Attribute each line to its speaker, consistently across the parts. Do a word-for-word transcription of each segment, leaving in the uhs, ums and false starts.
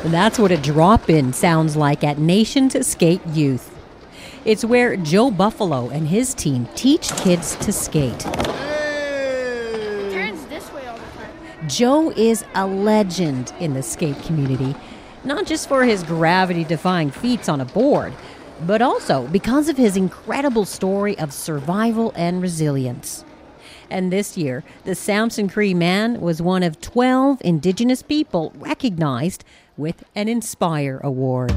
Speaker 1: That's what a drop-in sounds like at Nations Skate Youth. It's where Joe Buffalo and his team teach kids to skate.
Speaker 2: It turns this way all the time.
Speaker 1: Joe is a legend in the skate community, not just for his gravity-defying feats on a board, but also because of his incredible story of survival and resilience. And this year, the Samson Cree man was one of twelve Indigenous people recognized with an Inspire Award.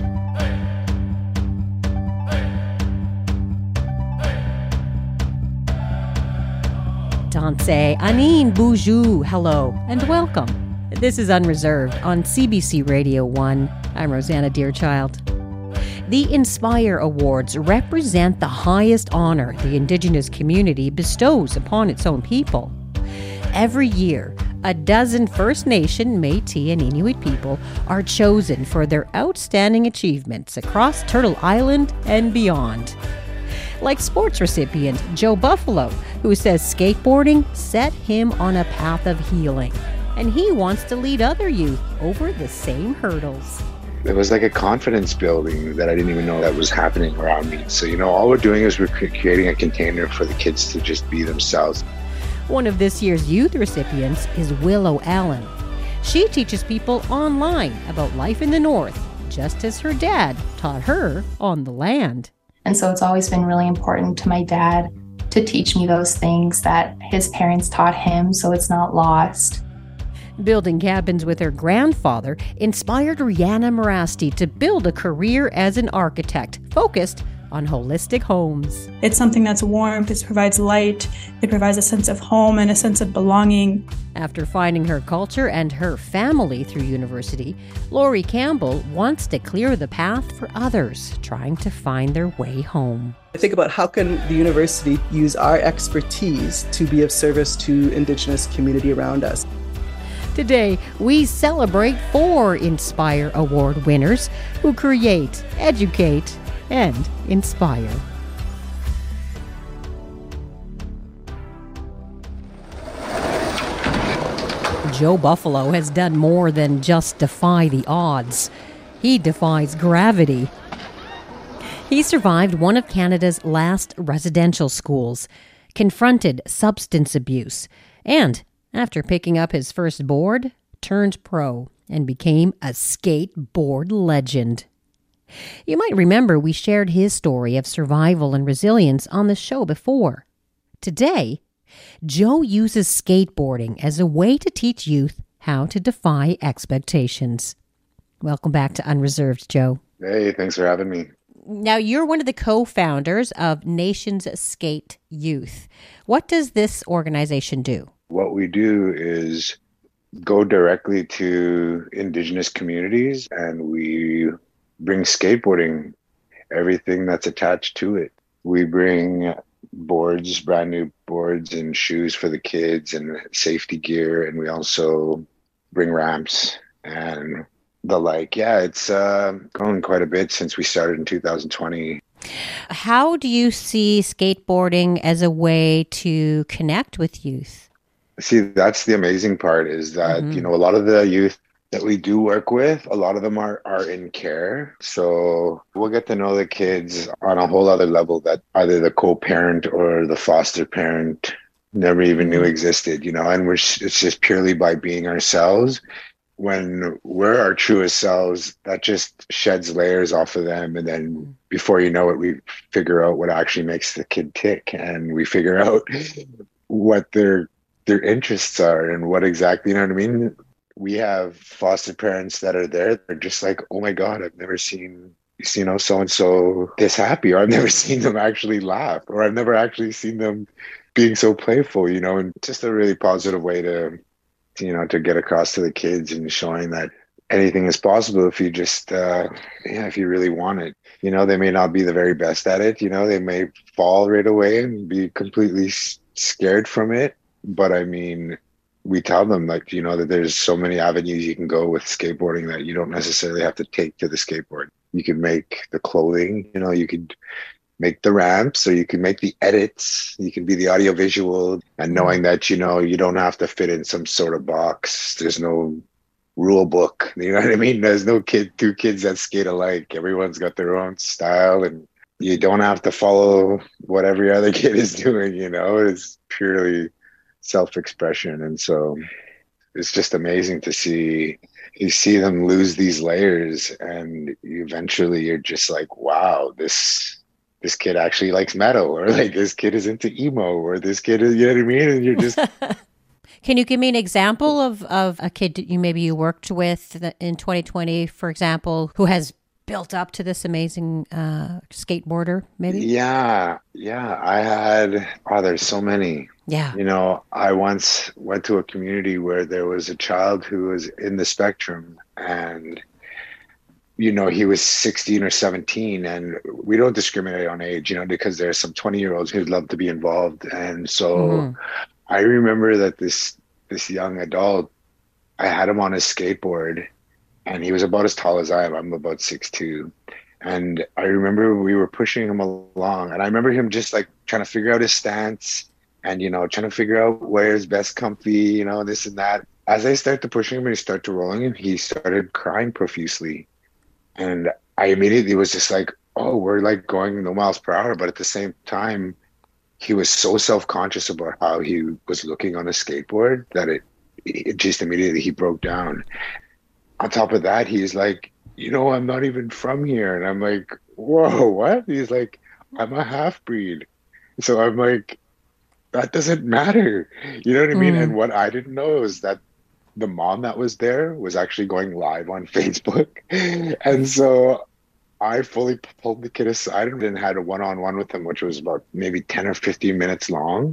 Speaker 1: Danse Anine Boujou, hello and welcome. This is Unreserved on C B C Radio one. I'm Rosanna Deerchild. The Inspire Awards represent the highest honor the Indigenous community bestows upon its own people. Every year, a dozen First Nation, Métis, and Inuit people are chosen for their outstanding achievements across Turtle Island and beyond. Like sports recipient Joe Buffalo, who says skateboarding set him on a path of healing, and he wants to lead other youth over the same hurdles.
Speaker 3: It was like a confidence building that I didn't even know that was happening around me. So, you know, all we're doing is we're creating a container for the kids to just be themselves.
Speaker 1: One of this year's youth recipients is Willow Allen. She teaches people online about life in the North, just as her dad taught her on the land.
Speaker 4: And so it's always been really important to my dad to teach me those things that his parents taught him, so it's not lost.
Speaker 1: Building cabins with her grandfather inspired Rihanna Morasti to build a career as an architect focused on holistic homes.
Speaker 5: It's something that's warm, it provides light, it provides a sense of home and a sense of belonging.
Speaker 1: After finding her culture and her family through university, Lori Campbell wants to clear the path for others trying to find their way home.
Speaker 6: I think about how can the university use our expertise to be of service to Indigenous community around us.
Speaker 1: Today, we celebrate four Inspire Award winners who create, educate, and inspire. Joe Buffalo has done more than just defy the odds. He defies gravity. He survived one of Canada's last residential schools, confronted substance abuse, and after picking up his first board, turned pro and became a skateboard legend. You might remember we shared his story of survival and resilience on the show before. Today, Joe uses skateboarding as a way to teach youth how to defy expectations. Welcome back to Unreserved, Joe.
Speaker 3: Hey, thanks for having me.
Speaker 1: Now, you're one of the co-founders of Nations Skate Youth. What does this organization do?
Speaker 3: What we do is go directly to Indigenous communities and we bring skateboarding, everything that's attached to it. We bring boards, brand new boards and shoes for the kids and safety gear. And we also bring ramps and the like. Yeah, it's uh, grown quite a bit since we started in two thousand twenty.
Speaker 1: How do you see skateboarding as a way to connect with youth?
Speaker 3: See, that's the amazing part is that, mm-hmm. you know, a lot of the youth that we do work with, a lot of them are, are in care. So we'll get to know the kids on a whole other level that either the co-parent or the foster parent never even knew existed, you know, and we're it's just purely by being ourselves. When we're our truest selves, that just sheds layers off of them. And then before you know it, we figure out what actually makes the kid tick and we figure out what their their interests are and what exactly, you know what I mean? We have foster parents that are there. They're just like, oh my God, I've never seen, you know, so-and-so this happy, or I've never seen them actually laugh, or I've never actually seen them being so playful, you know, and just a really positive way to, to you know, to get across to the kids and showing that anything is possible if you just, uh, yeah, if you really want it. You know, they may not be the very best at it. You know, they may fall right away and be completely s- scared from it. But I mean, we tell them, like, you know, that there's so many avenues you can go with skateboarding that you don't necessarily have to take to the skateboard. You can make the clothing, you know, you could make the ramps, or you can make the edits, you can be the audio visual, and knowing that, you know, you don't have to fit in some sort of box. There's no rule book. You know what I mean? There's no kid, two kids that skate alike. Everyone's got their own style, and you don't have to follow what every other kid is doing, you know, it's purely self-expression. And so it's just amazing to see, you see them lose these layers, and eventually you're just like, wow, this, this kid actually likes metal, or like this kid is into emo, or this kid is, you know what I mean? And you're just...
Speaker 1: Can you give me an example of, of a kid that you maybe you worked with in twenty twenty, for example, who has built up to this amazing uh, skateboarder, maybe?
Speaker 3: Yeah, yeah. I had, oh, there's so many.
Speaker 1: Yeah.
Speaker 3: You know, I once went to a community where there was a child who was in the spectrum, and, you know, he was sixteen or seventeen, and we don't discriminate on age, you know, because there's some twenty year olds who'd love to be involved. And so mm-hmm. I remember that this, this young adult, I had him on his skateboard, and he was about as tall as I am. I'm about six two. And I remember we were pushing him along, and I remember him just like trying to figure out his stance and, you know, trying to figure out where is best comfy, you know, this and that. As I started to push him and he started to rolling him, he started crying profusely. And I immediately was just like, oh, we're like going no miles per hour. But at the same time, he was so self-conscious about how he was looking on a skateboard that it, it just immediately he broke down. On top of that, he's like, you know, I'm not even from here. And I'm like, whoa, what? He's like, I'm a half-breed. So I'm like, that doesn't matter. You know what I mean? Mm. And what I didn't know is that the mom that was there was actually going live on Facebook. And so I fully pulled the kid aside and had a one-on-one with him, which was about maybe ten or fifteen minutes long.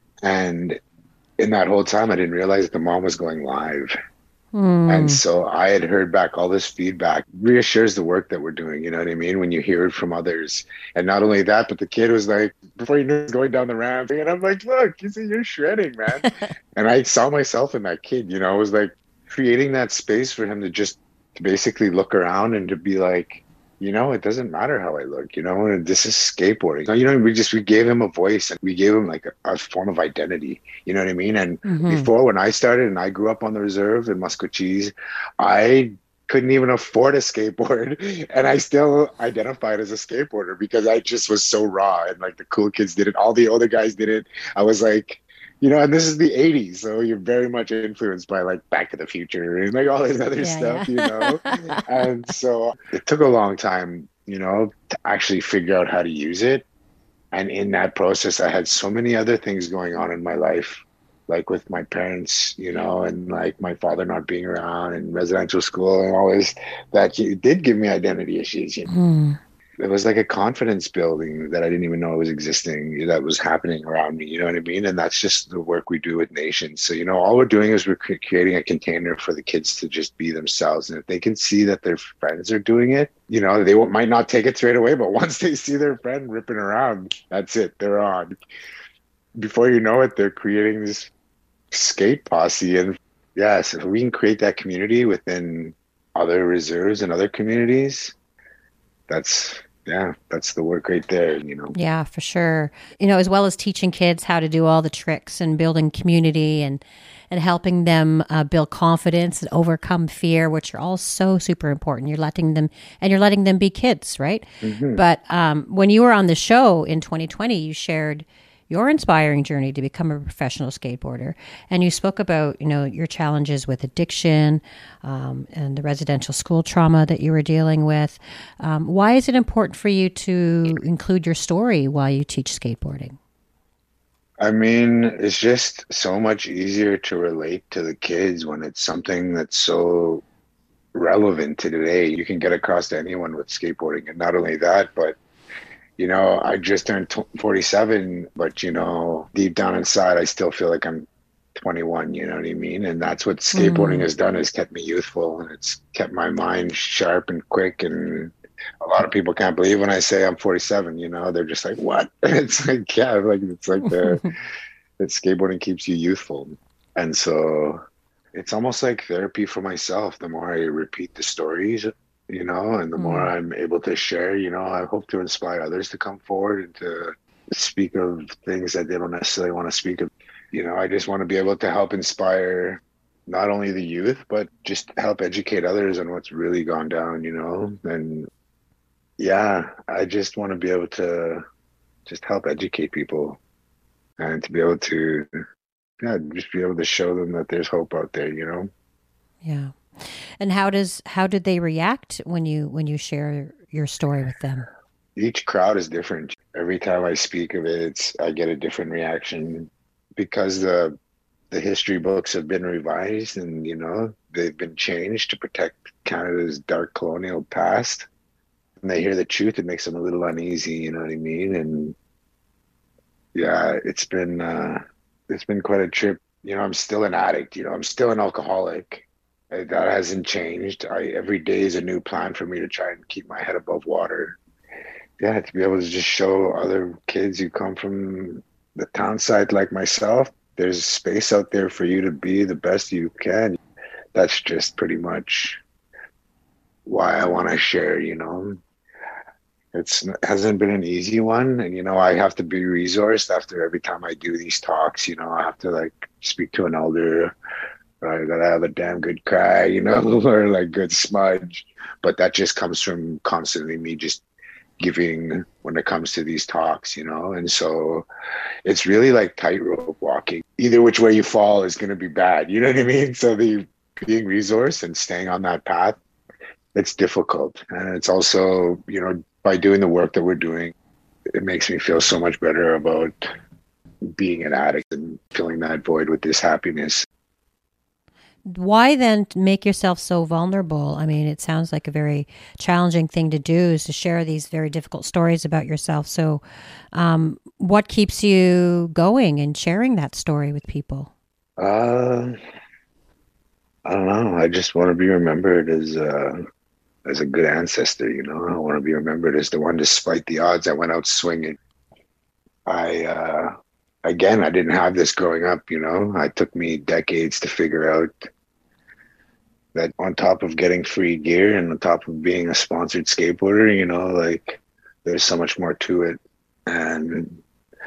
Speaker 3: And in that whole time, I didn't realize the mom was going live. Mm. And so I had heard back all this feedback, reassures the work that we're doing. You know what I mean? When you hear it from others. And not only that, but the kid was like, before you knew it was going down the ramp. And I'm like, look, you see, you're shredding, man. And I saw myself in that kid, you know, I was like creating that space for him to just to basically look around and to be like, you know, it doesn't matter how I look, you know, and this is skateboarding. You know, we just, we gave him a voice, and we gave him like a, a form of identity, you know what I mean? And mm-hmm. before, when I started and I grew up on the reserve in Musquecheese, I couldn't even afford a skateboard, and I still identified as a skateboarder because I just was so raw, and like the cool kids did it. All the older guys did it. I was like, you know, and this is the eighties, so you're very much influenced by like Back to the Future and like all this other yeah, stuff, yeah. you know? And so it took a long time, you know, to actually figure out how to use it. And in that process, I had so many other things going on in my life, like with my parents, you know, and like my father not being around and residential school and all this, that it did give me identity issues, you know? Mm. It was like a confidence building that I didn't even know was existing, that was happening around me. You know what I mean? And that's just the work we do with Nations. So, you know, all we're doing is we're creating a container for the kids to just be themselves. And if they can see that their friends are doing it, you know, they might not take it straight away, but once they see their friend ripping around, that's it. They're on. Before you know it, they're creating this skate posse. And yeah, so if we can create that community within other reserves and other communities, that's, yeah, that's the work right there, you know.
Speaker 1: Yeah, for sure. You know, as well as teaching kids how to do all the tricks and building community and and helping them uh, build confidence and overcome fear, which are all so super important. You're letting them, and you're letting them be kids, right? Mm-hmm. But um, when you were on the show in twenty twenty, you shared your inspiring journey to become a professional skateboarder. And you spoke about, you know, your challenges with addiction um, and the residential school trauma that you were dealing with. Um, why is it important for you to include your story while you teach skateboarding?
Speaker 3: I mean, it's just so much easier to relate to the kids when it's something that's so relevant to today. You can get across to anyone with skateboarding. And not only that, but you know, I just turned forty-seven, but, you know, deep down inside, I still feel like I'm twenty-one, you know what I mean? And that's what skateboarding mm. has done, is kept me youthful, and it's kept my mind sharp and quick. And a lot of people can't believe when I say I'm forty-seven, you know, they're just like, what? And it's like, yeah, like, it's like the, that skateboarding keeps you youthful. And so it's almost like therapy for myself. The more I repeat the stories, you know, and the more mm. I'm able to share, you know, I hope to inspire others to come forward and to speak of things that they don't necessarily want to speak of. You know, I just want to be able to help inspire not only the youth, but just help educate others on what's really gone down, you know? And yeah, I just want to be able to just help educate people and to be able to, yeah, just be able to show them that there's hope out there, you know?
Speaker 1: Yeah. And how does, how did they react when you, when you share your story with them?
Speaker 3: Each crowd is different. Every time I speak of it, it's, I get a different reaction because the, the history books have been revised and, you know, they've been changed to protect Canada's dark colonial past. And they hear the truth, it makes them a little uneasy, you know what I mean? And yeah, it's been, uh, it's been quite a trip. You know, I'm still an addict, you know, I'm still an alcoholic. That hasn't changed. I, every day is a new plan for me to try and keep my head above water. Yeah, to be able to just show other kids who come from the town side like myself, there's space out there for you to be the best you can. That's just pretty much why I want to share, you know. It's, it hasn't been an easy one. And, you know, I have to be resourced after every time I do these talks, you know, I have to like speak to an elder. I gotta have a damn good cry, you know, or like good smudge. But that just comes from constantly me just giving when it comes to these talks, you know. And so it's really like tightrope walking. Either which way you fall is going to be bad, you know what I mean? So the being resourced and staying on that path, it's difficult. And it's also, you know, by doing the work that we're doing, it makes me feel so much better about being an addict and filling that void with this happiness.
Speaker 1: Why then make yourself so vulnerable? I mean, it sounds like a very challenging thing to do, is to share these very difficult stories about yourself. So um, what keeps you going and sharing that story with people?
Speaker 3: Uh, I don't know. I just want to be remembered as a, as a good ancestor, you know. I want to be remembered as the one, despite the odds, I went out swinging. I, uh, again, I didn't have this growing up, you know. It took me decades to figure out that on top of getting free gear and on top of being a sponsored skateboarder, you know, like there's so much more to it. And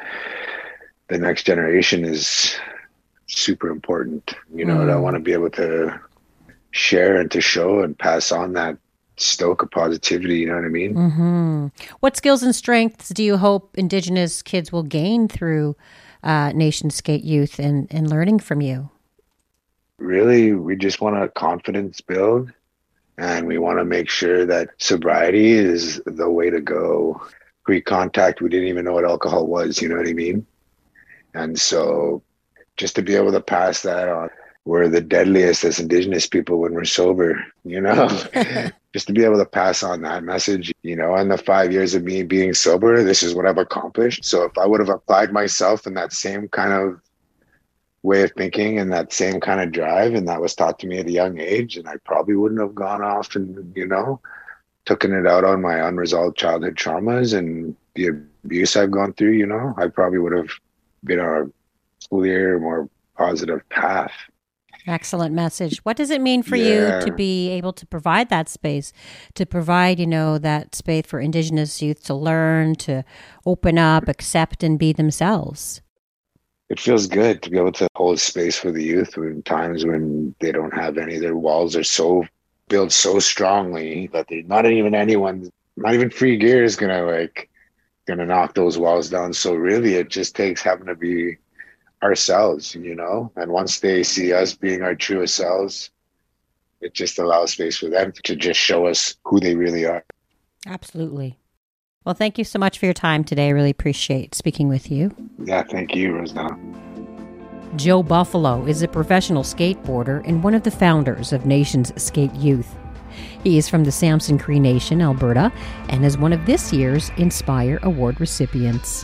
Speaker 3: the next generation is super important, you know, mm. and I want to be able to share and to show and pass on that stoke of positivity, you know what I mean?
Speaker 1: Mm-hmm. What skills and strengths do you hope Indigenous kids will gain through uh, Nation Skate Youth and, and learning from you?
Speaker 3: Really, we just want a confidence build, and we want to make sure that sobriety is the way to go. Pre-contact, we didn't even know what alcohol was, you know what I mean? And so just to be able to pass that on, we're the deadliest as Indigenous people when we're sober, you know? Just to be able to pass on that message, you know, in the five years of me being sober, this is what I've accomplished. So if I would have applied myself in that same kind of way of thinking and that same kind of drive, and that was taught to me at a young age, and I probably wouldn't have gone off and, you know, taken it out on my unresolved childhood traumas and the abuse I've gone through, you know, I probably would have been on a clear, more positive path.
Speaker 1: Excellent message. What does it mean for
Speaker 3: yeah.
Speaker 1: you to be able to provide that space, to provide, you know, that space for Indigenous youth to learn, to open up, accept, and be themselves?
Speaker 3: It feels good to be able to hold space for the youth in times when they don't have any. Their walls are so built so strongly that they not even anyone, not even free gear is gonna like gonna knock those walls down. So really, it just takes having to be ourselves, you know. And once they see us being our truest selves, it just allows space for them to just show us who they really are.
Speaker 1: Absolutely. Well, thank you so much for your time today. I really appreciate speaking with you.
Speaker 3: Yeah, thank you, Rosanna.
Speaker 1: Joe Buffalo is a professional skateboarder and one of the founders of Nations Skate Youth. He is from the Samson Cree Nation, Alberta, and is one of this year's Inspire Award recipients.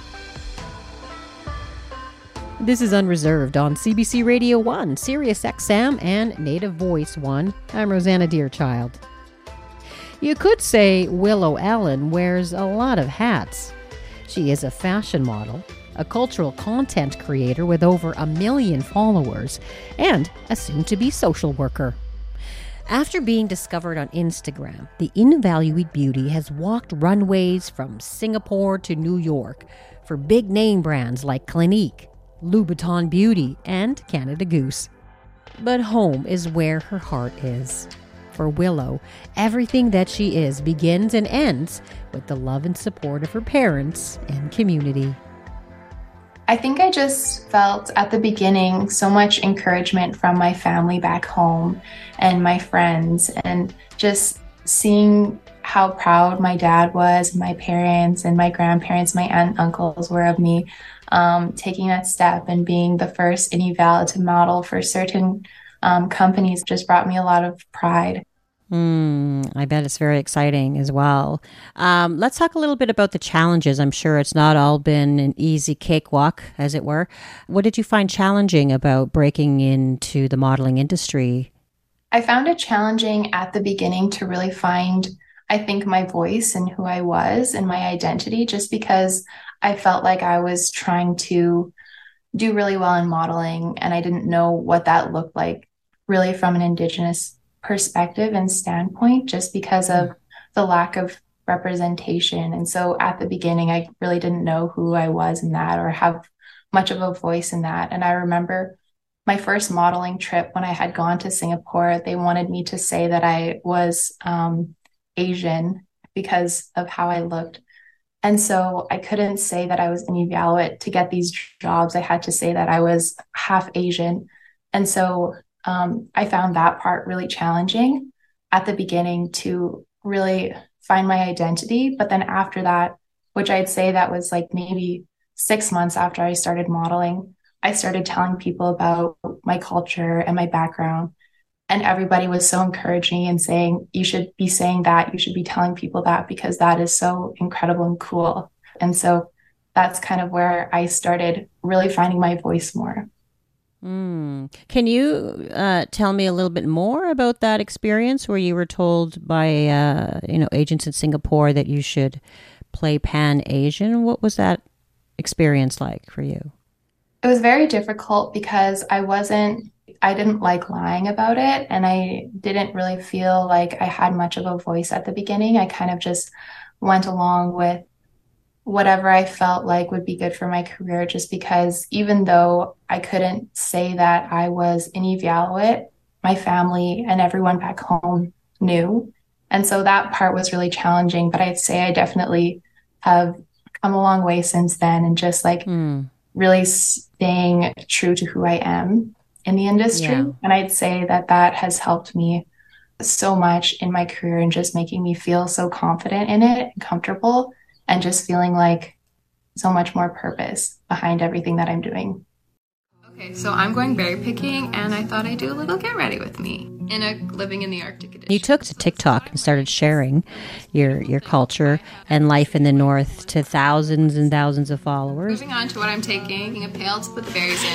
Speaker 1: This is Unreserved on C B C Radio one, Sirius X M, and Native Voice one. I'm Rosanna Deerchild. You could say Willow Allen wears a lot of hats. She is a fashion model, a cultural content creator with over a million followers, and a soon-to-be social worker. After being discovered on Instagram, the Invalued Beauty has walked runways from Singapore to New York for big name brands like Clinique, Louboutin Beauty, and Canada Goose. But home is where her heart is. For Willow, everything that she is begins and ends with the love and support of her parents and community.
Speaker 4: I think I just felt at the beginning so much encouragement from my family back home and my friends, and just seeing how proud my dad was, my parents and my grandparents, my aunt and uncles were of me, um, taking that step and being the first in eval to model for certain um, companies just brought me a lot of pride.
Speaker 1: Mm, I bet it's very exciting as well. Um, let's talk a little bit about the challenges. I'm sure it's not all been an easy cakewalk, as it were. What did you find challenging about breaking into the modeling industry?
Speaker 4: I found it challenging at the beginning to really find, I think, my voice and who I was and my identity, just because I felt like I was trying to do really well in modeling and I didn't know what that looked like really from an Indigenous perspective and standpoint, just because of the lack of representation. And so at the beginning, I really didn't know who I was in that or have much of a voice in that. And I remember my first modeling trip when I had gone to Singapore, they wanted me to say that I was um, Asian because of how I looked. And so I couldn't say that I was Inuvialuit to get these jobs. I had to say that I was half Asian. And so Um, I found that part really challenging at the beginning to really find my identity. But then after that, which I'd say that was like maybe six months after I started modeling, I started telling people about my culture and my background. And everybody was so encouraging and saying, you should be saying that, you should be telling people that, because that is so incredible and cool. And so that's kind of where I started really finding my voice more.
Speaker 1: Mm. Can you uh, tell me a little bit more about that experience where you were told by uh, you know agents in Singapore that you should play Pan-Asian? What was that experience like for you?
Speaker 4: It was very difficult because I wasn't, I didn't like lying about it, and I didn't really feel like I had much of a voice at the beginning. I kind of just went along with whatever I felt like would be good for my career, just because even though I couldn't say that I was Inuvialuit, my family and everyone back home knew. And so that part was really challenging, but I'd say I definitely have come a long way since then, and just like mm. really staying true to who I am in the industry. Yeah. And I'd say that that has helped me so much in my career and just making me feel so confident in it and comfortable, and just feeling like so much more purpose behind everything that I'm doing.
Speaker 7: Okay, so I'm going berry picking, and I thought I'd do a little get ready with me in a living in the Arctic edition.
Speaker 1: You took to TikTok and started sharing your your culture and life in the North to thousands and thousands of followers.
Speaker 7: Moving on to what I'm taking, a pail to put the berries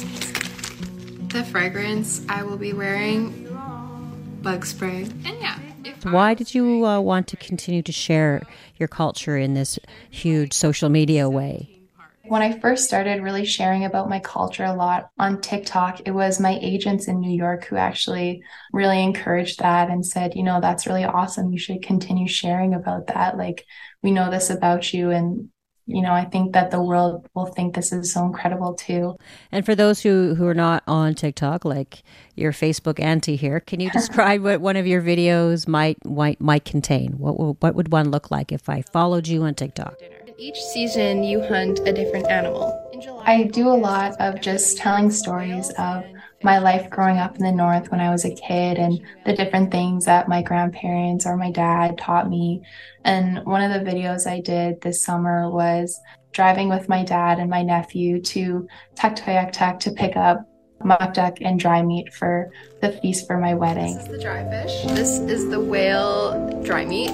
Speaker 7: in. The fragrance I will be wearing, bug spray, and yeah.
Speaker 1: Why did you uh, want to continue to share your culture in this huge social media way?
Speaker 4: When I first started really sharing about my culture a lot on TikTok, it was my agents in New York who actually really encouraged that and said, you know, that's really awesome. You should continue sharing about that. Like, we know this about you, and you know, I think that the world will think this is so incredible too.
Speaker 1: And for those who, who are not on TikTok, like your Facebook auntie here, can you describe what one of your videos might might, might contain? What what would one look like if I followed you on TikTok?
Speaker 2: Each season you hunt a different animal.
Speaker 4: I do a lot of just telling stories of my life growing up in the North when I was a kid, and the different things that my grandparents or my dad taught me. And one of the videos I did this summer was driving with my dad and my nephew to Tuktoyaktuk to pick up muktuk and dry meat for the feast for my wedding.
Speaker 7: This is the dry fish. This is the whale dry meat.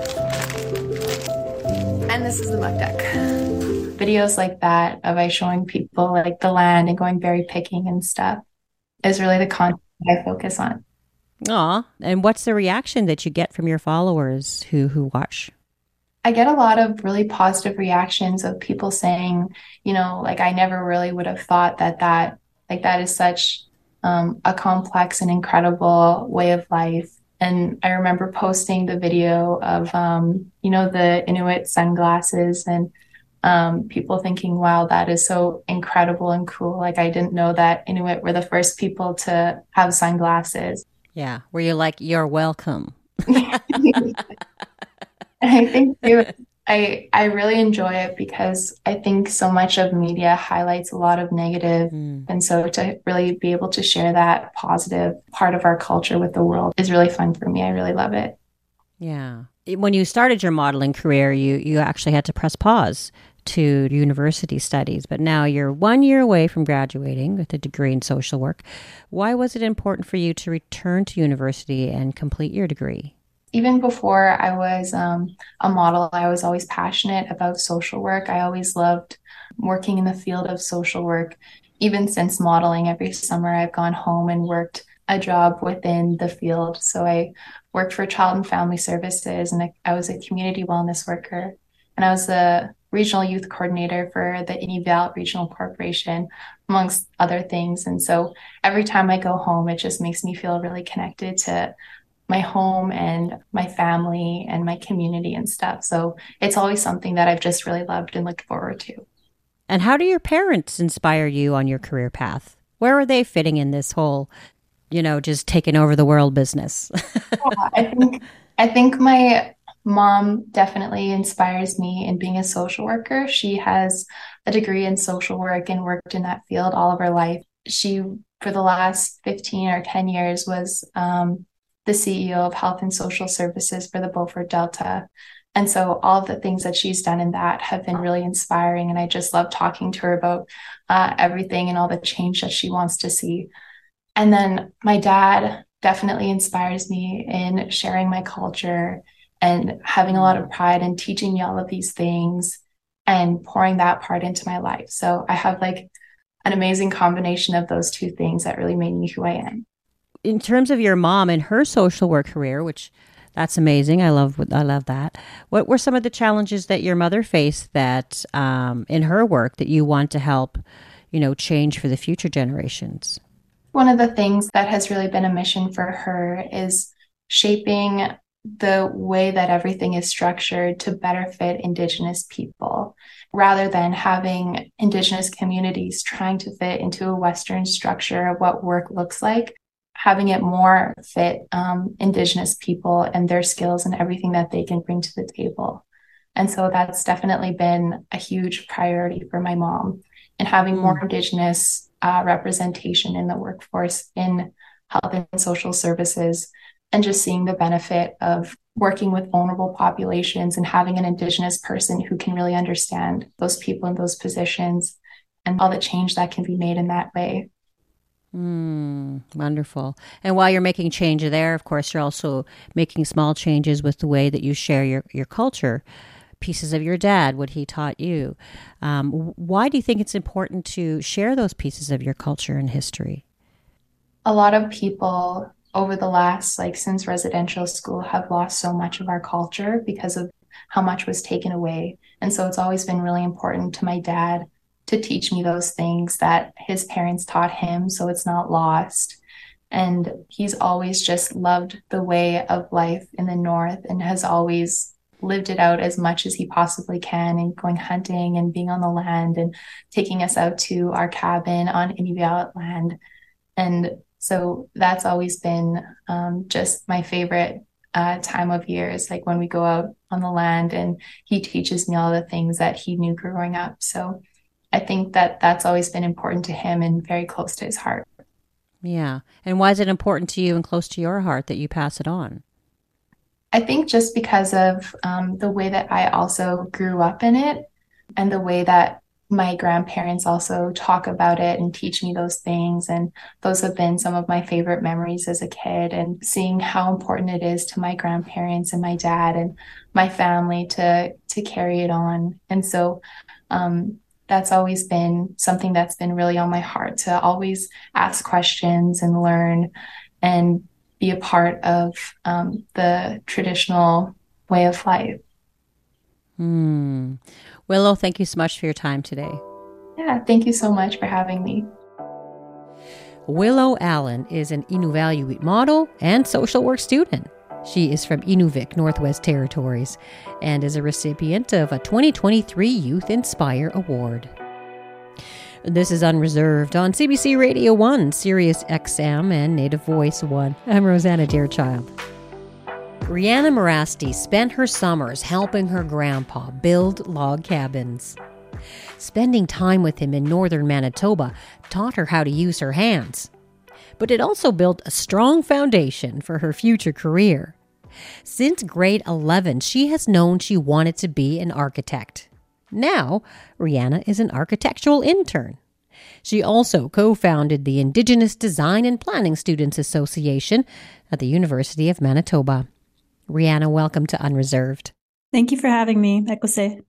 Speaker 7: And this is the muktuk.
Speaker 4: Videos like that of I showing people like the land and going berry picking and stuff is really the content I focus on.
Speaker 1: Aw, and what's the reaction that you get from your followers who, who watch?
Speaker 4: I get a lot of really positive reactions of people saying, you know, like, I never really would have thought that that, like, that is such um, a complex and incredible way of life. And I remember posting the video of, um, you know, the Inuit sunglasses and Um, people thinking, wow, that is so incredible and cool. Like, I didn't know that Inuit were the first people to have sunglasses.
Speaker 1: Yeah, where you're like, you're welcome.
Speaker 4: I think too, I I really enjoy it because I think so much of media highlights a lot of negative.
Speaker 1: Mm.
Speaker 4: And so to really be able to share that positive part of our culture with the world is really fun for me. I really love it.
Speaker 1: Yeah. When you started your modeling career, you, you actually had to press pause to university studies, but now you're one year away from graduating with a degree in social work. Why was it important for you to return to university and complete your degree?
Speaker 4: Even before I was um, a model, I was always passionate about social work. I always loved working in the field of social work. Even since modeling, every summer I've gone home and worked a job within the field. So I worked for Child and Family Services, and I, I was a community wellness worker. And I was the regional youth coordinator for the Inuvialuit Regional Corporation, amongst other things. And so every time I go home, it just makes me feel really connected to my home and my family and my community and stuff. So it's always something that I've just really loved and looked forward to.
Speaker 1: And how do your parents inspire you on your career path? Where are they fitting in this whole, you know, just taking over the world business?
Speaker 4: yeah, I think I think my mom definitely inspires me in being a social worker. She has a degree in social work and worked in that field all of her life. She, for the last fifteen or ten years, was um, the C E O of Health and Social Services for the Beaufort Delta. And so all of the things that she's done in that have been really inspiring. And I just love talking to her about uh, everything and all the change that she wants to see. And then my dad definitely inspires me in sharing my culture and having a lot of pride in teaching me all of these things and pouring that part into my life. So I have like an amazing combination of those two things that really made me who I am.
Speaker 1: In terms of your mom and her social work career, which that's amazing. I love I love that. What were some of the challenges that your mother faced that um, in her work that you want to help, you know, change for the future generations?
Speaker 4: One of the things that has really been a mission for her is shaping the way that everything is structured to better fit Indigenous people, rather than having Indigenous communities trying to fit into a Western structure of what work looks like. Having it more fit um, Indigenous people and their skills and everything that they can bring to the table. And so that's definitely been a huge priority for my mom, and having mm. more Indigenous uh, representation in the workforce in health and social services, and just seeing the benefit of working with vulnerable populations and having an Indigenous person who can really understand those people in those positions and all the change that can be made in that way.
Speaker 1: Mm, wonderful. And while you're making change there, of course, you're also making small changes with the way that you share your, your culture, pieces of your dad, what he taught you. Um, why do you think it's important to share those pieces of your culture and history?
Speaker 4: A lot of people over the last, like since residential school, have lost so much of our culture because of how much was taken away. And so it's always been really important to my dad to teach me those things that his parents taught him, so it's not lost. And he's always just loved the way of life in the North and has always lived it out as much as he possibly can, and going hunting and being on the land and taking us out to our cabin on Inuvialuit land. And so that's always been um, just my favorite uh, time of year, is like when we go out on the land and he teaches me all the things that he knew growing up. So I think that that's always been important to him and very close to his heart.
Speaker 1: Yeah. And why is it important to you and close to your heart that you pass it on?
Speaker 4: I think just because of um, the way that I also grew up in it, and the way that my grandparents also talk about it and teach me those things. And those have been some of my favorite memories as a kid, and seeing how important it is to my grandparents and my dad and my family to, to carry it on. And so, um, that's always been something that's been really on my heart, to always ask questions and learn and be a part of um, the traditional way of life.
Speaker 1: Hmm. Willow, thank you so much for your time today.
Speaker 4: Yeah, thank you so much for having me.
Speaker 1: Willow Allen is an Inuvialuit model and social work student. She is from Inuvik, Northwest Territories, and is a recipient of a twenty twenty-three Youth Inspire Award. This is Unreserved on C B C Radio one, Sirius X M, and Native Voice one. I'm Rosanna Deerchild. Rihanna Morasti spent her summers helping her grandpa build log cabins. Spending time with him in northern Manitoba taught her how to use her hands, but it also built a strong foundation for her future career. Since grade eleven, she has known she wanted to be an architect. Now, Rihanna is an architectural intern. She also co-founded the Indigenous Design and Planning Students Association at the University of Manitoba. Rihanna, welcome to Unreserved.
Speaker 5: Thank you for having me, Ekose.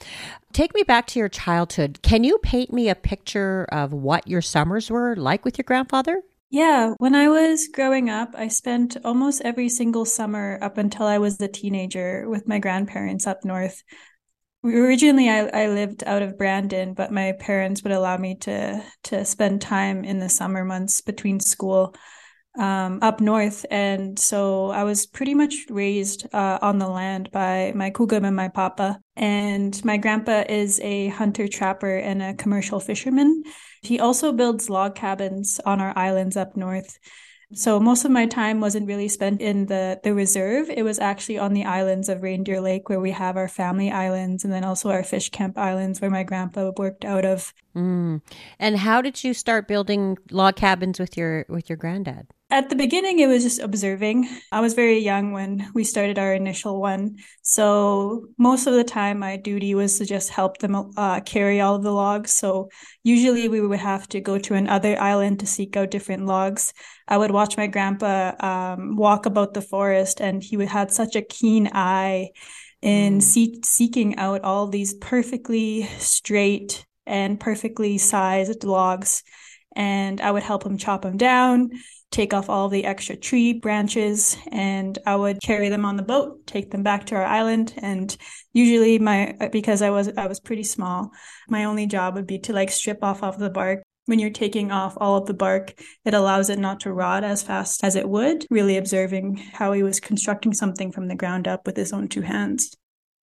Speaker 1: Take me back to your childhood. Can you paint me a picture of what your summers were like with your grandfather?
Speaker 5: Yeah, when I was growing up, I spent almost every single summer up until I was a teenager with my grandparents up north. Originally, I, I lived out of Brandon, but my parents would allow me to to spend time in the summer months between school um, up north. And so I was pretty much raised uh, on the land by my kugam and my papa. And my grandpa is a hunter-trapper and a commercial fisherman. He also builds log cabins on our islands up north. So most of my time wasn't really spent in the, the reserve. It was actually on the islands of Reindeer Lake, where we have our family islands, and then also our fish camp islands where my grandpa worked out of.
Speaker 1: Mm. And how did you start building log cabins with your with your granddad?
Speaker 5: At the beginning, it was just observing. I was very young when we started our initial one. So most of the time, my duty was to just help them uh, carry all of the logs. So usually we would have to go to another island to seek out different logs. I would watch my grandpa um, walk about the forest, and he would had such a keen eye in mm. see- seeking out all these perfectly straight and perfectly sized logs. And I would help him chop them down, take off all the extra tree branches, and I would carry them on the boat, take them back to our island. And usually my, because I was, I was pretty small, my only job would be to like strip off of the bark. When you're taking off all of the bark, it allows it not to rot as fast as it would, really observing how he was constructing something from the ground up with his own two hands.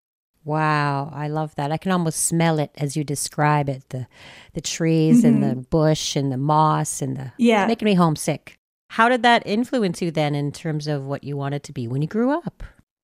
Speaker 1: Wow, I love that. I can almost smell it as you describe it, the the trees mm-hmm. and the bush and the moss and the
Speaker 5: yeah.
Speaker 1: It's making me homesick. How did that influence you then in terms of what you wanted to be when you grew up?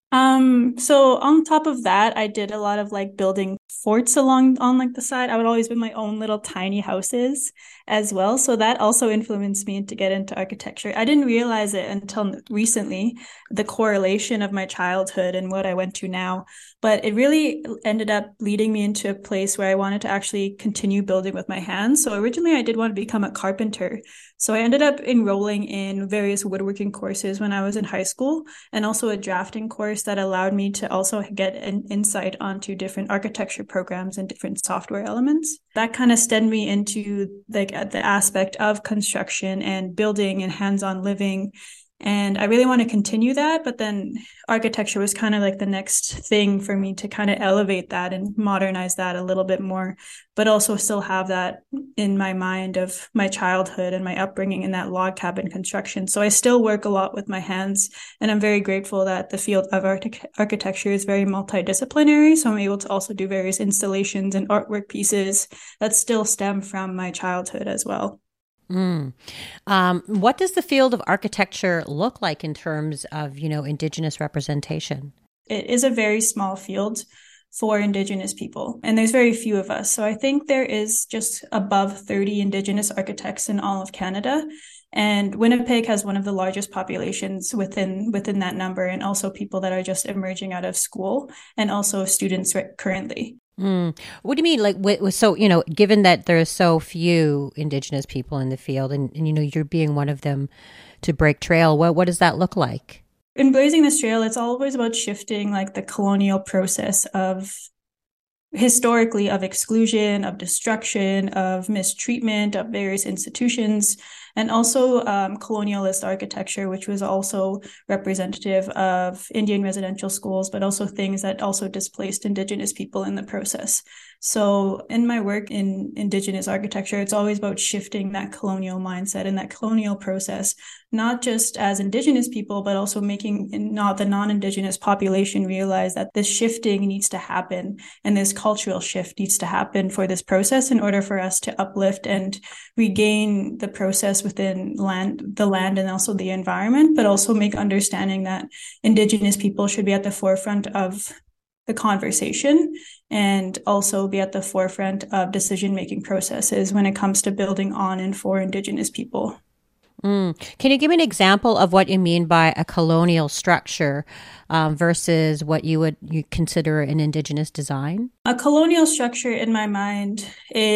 Speaker 5: Um, so on top of that, I did a lot of like building forts along on like the side. I would always build my own little tiny houses as well. So that also influenced me to get into architecture. I didn't realize it until recently, the correlation of my childhood and what I went to now. But it really ended up leading me into a place where I wanted to actually continue building with my hands. So originally I did want to become a carpenter. So I ended up enrolling in various woodworking courses when I was in high school, and also a drafting course that allowed me to also get an insight onto different architecture programs and different software elements. That kind of stemmed me into like the aspect of construction and building and hands-on living. And I really want to continue that, but then architecture was kind of like the next thing for me to kind of elevate that and modernize that a little bit more, but also still have that in my mind of my childhood and my upbringing in that log cabin construction. So I still work a lot with my hands, and I'm very grateful that the field of arch- architecture is very multidisciplinary. So I'm able to also do various installations and artwork pieces that still stem from my childhood as well.
Speaker 1: Mm. Um, what does the field of architecture look like in terms of, you know, Indigenous representation?
Speaker 5: It is a very small field for Indigenous people, and there's very few of us. So I think there is just above thirty Indigenous architects in all of Canada. And Winnipeg has one of the largest populations within within that number, and also people that are just emerging out of school, and also students currently.
Speaker 1: Mm. What do you mean? Like, what, so, you know, given that there are so few Indigenous people in the field and, and, you know, you're being one of them to break trail, what, what does that look like?
Speaker 5: In blazing this trail, it's always about shifting like the colonial process of historically of exclusion, of destruction, of mistreatment of various institutions, and also um, colonialist architecture, which was also representative of Indian residential schools, but also things that also displaced Indigenous people in the process. So in my work in Indigenous architecture, it's always about shifting that colonial mindset and that colonial process, not just as Indigenous people, but also making not the non-Indigenous population realize that this shifting needs to happen and this cultural shift needs to happen for this process in order for us to uplift and regain the process within land, the land and also the environment, but also make understanding that Indigenous people should be at the forefront of the conversation and also be at the forefront of decision-making processes when it comes to building on and for Indigenous people.
Speaker 1: Mm. Can you give me an example of what you mean by a colonial structure um, versus what you would you consider an Indigenous design?
Speaker 5: A colonial structure in my mind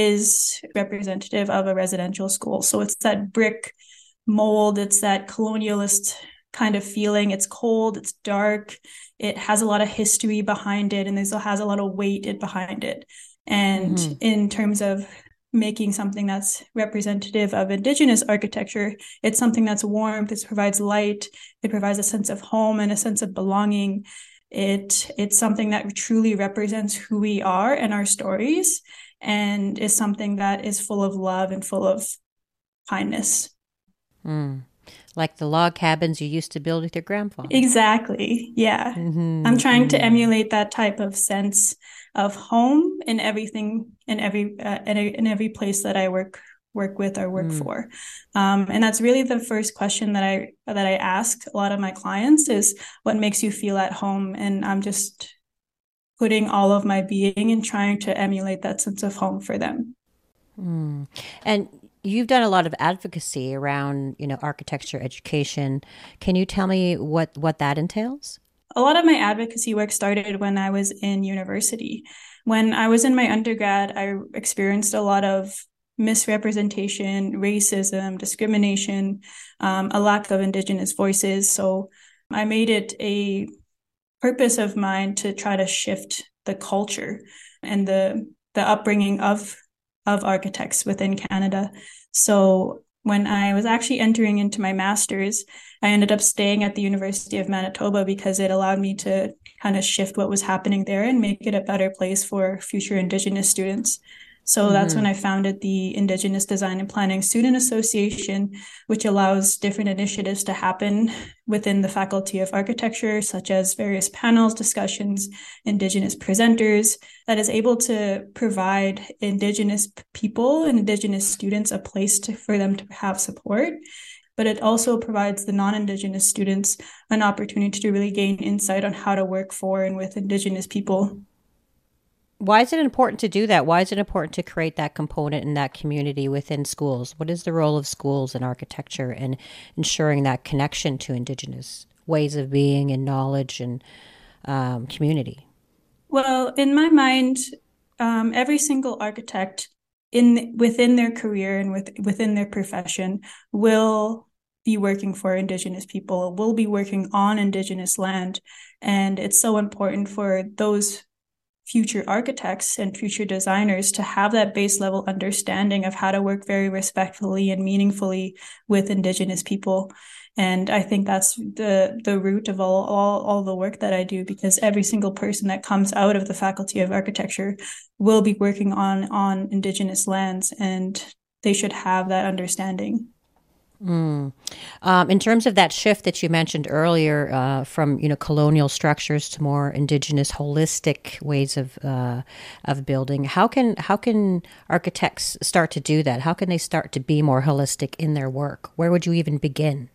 Speaker 5: is representative of a residential school. So it's that brick mold, it's that colonialist kind of feeling. It's cold, it's dark, it has a lot of history behind it, and it has a lot of weight behind it. And mm-hmm. in terms of making something that's representative of Indigenous architecture, it's something that's warm, it provides light, it provides a sense of home and a sense of belonging. It it's something that truly represents who we are and our stories, and is something that is full of love and full of kindness.
Speaker 1: Mm. Like the log cabins you used to build with your grandfather.
Speaker 5: Exactly. Yeah. Mm-hmm. I'm trying mm-hmm. to emulate that type of sense of home in everything, in every uh, in, a, in every place that I work work with or work mm. for. Um, and that's really the first question that I that I ask a lot of my clients is, what makes you feel at home? And I'm just putting all of my being and trying to emulate that sense of home for them.
Speaker 1: Mm. And you've done a lot of advocacy around, you know, architecture education. Can you tell me what, what that entails?
Speaker 5: A lot of my advocacy work started when I was in university. When I was in my undergrad, I experienced a lot of misrepresentation, racism, discrimination, um, a lack of Indigenous voices. So I made it a purpose of mine to try to shift the culture and the the upbringing of of architects within Canada. So when I was actually entering into my master's, I ended up staying at the University of Manitoba because it allowed me to kind of shift what was happening there and make it a better place for future Indigenous students. So mm-hmm. that's when I founded the Indigenous Design and Planning Student Association, which allows different initiatives to happen within the Faculty of Architecture, such as various panels, discussions, Indigenous presenters, that is able to provide Indigenous people and Indigenous students a place to, for them to have support. But it also provides the non-Indigenous students an opportunity to really gain insight on how to work for and with Indigenous people.
Speaker 1: Why is it important to do that? Why is it important to create that component in that community within schools? What is the role of schools in architecture and ensuring that connection to Indigenous ways of being and knowledge and um, community?
Speaker 5: Well, in my mind, um, every single architect in within their career and with, within their profession will be working for Indigenous people, will be working on Indigenous land. And it's so important for those future architects and future designers to have that base level understanding of how to work very respectfully and meaningfully with Indigenous people. And I think that's the the root of all, all, all the work that I do, because every single person that comes out of the Faculty of Architecture will be working on, on Indigenous lands, and they should have that understanding.
Speaker 1: Mm. Um, in terms of that shift that you mentioned earlier, uh, from you know colonial structures to more Indigenous, holistic ways of uh, of building, how can how can architects start to do that? How can they start to be more holistic in their work? Where would you even begin?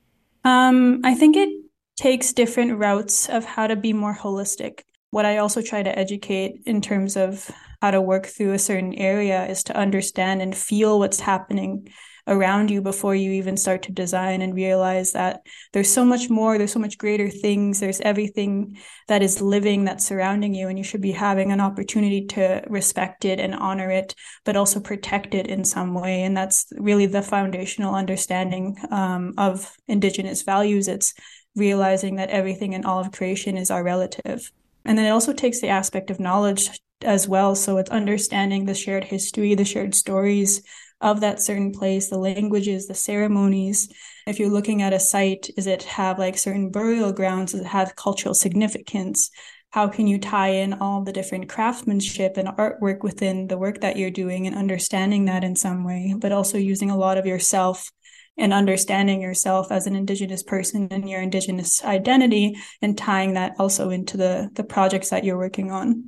Speaker 5: Um, I think it takes different routes of how to be more holistic. What I also try to educate in terms of how to work through a certain area is to understand and feel what's happening around you before you even start to design, and realize that there's so much more, there's so much greater things, there's everything that is living that's surrounding you, and you should be having an opportunity to respect it and honor it, but also protect it in some way. And that's really the foundational understanding um, of Indigenous values. It's realizing that everything in all of creation is our relative. And then it also takes the aspect of knowledge as well. So it's understanding the shared history, the shared stories of that certain place, the languages, the ceremonies. If you're looking at a site, does it have like certain burial grounds? Does it have cultural significance? How can you tie in all the different craftsmanship and artwork within the work that you're doing and understanding that in some way, but also using a lot of yourself and understanding yourself as an Indigenous person and your Indigenous identity and tying that also into the, the projects that you're working on.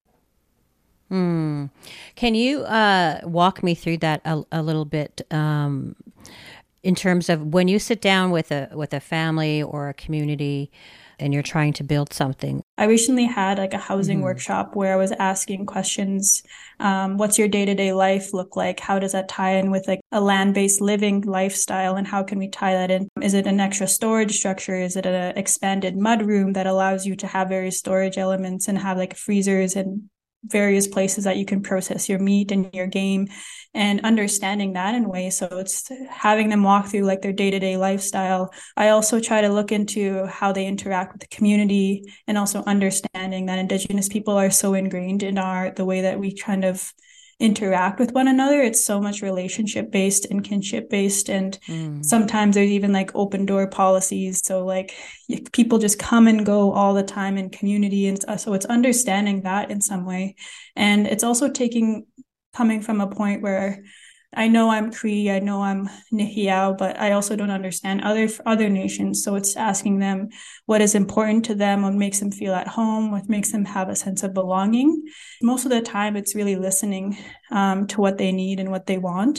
Speaker 1: Hmm. Can you uh, walk me through that a, a little bit um, in terms of when you sit down with a with a family or a community and you're trying to build something?
Speaker 5: I recently had like a housing
Speaker 1: Mm-hmm.
Speaker 5: workshop where I was asking questions. Um, what's your day-to-day life look like? How does that tie in with like a land-based living lifestyle? And how can we tie that in? Is it an extra storage structure? Is it an expanded mudroom that allows you to have various storage elements and have like freezers and various places that you can process your meat and your game, and understanding that in ways. So it's having them walk through like their day-to-day lifestyle. I also try to look into how they interact with the community, and also understanding that Indigenous people are so ingrained in our the way that we kind of interact with one another. It's so much relationship based and kinship based, and mm. sometimes there's even like open door policies, so like people just come and go all the time in community, and so it's understanding that in some way. And it's also taking coming from a point where I know I'm Cree, I know I'm Nihiao, but I also don't understand other other nations. So it's asking them what is important to them, what makes them feel at home, what makes them have a sense of belonging. Most of the time, it's really listening um, to what they need and what they want.